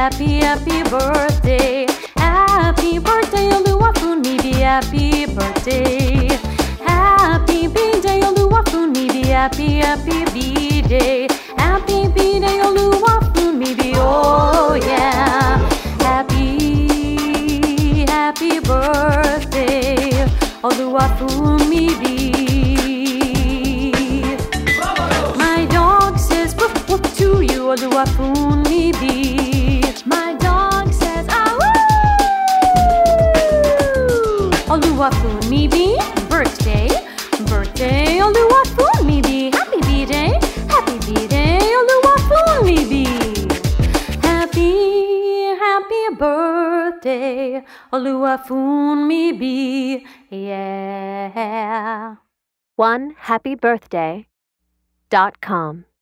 happy, happy birthday. Happy birthday, Oluwafunmi, happy birthday. Happy B-Day, Oluwafunmi, happy, happy B-Day. Happy B-Day, Oluwafunmi, oh yeah. Happy, happy birthday, Oluwafunmi. My dog says woof woof to you, Oluwafunmi. My dog says ah woo. Oluwafunmi, birthday, birthday, Oluwafunmi. Happy B-Day, happy B-Day, Oluwafunmi. Happy, happy birthday, Oluwafunmi. Yeah. OneHappyBirthday.com